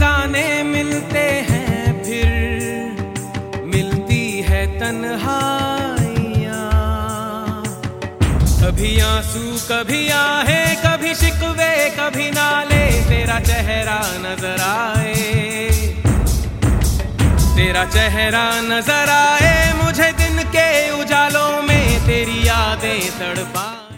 फसाने मिलते हैं, फिर मिलती है तन्हाइयाँ। कभी आंसू कभी आहें, कभी शिकवे कभी नाले, तेरा चेहरा नजर आए, तेरा चेहरा नजर आए मुझे दिन के उजालों में, तेरी यादें तड़पाए।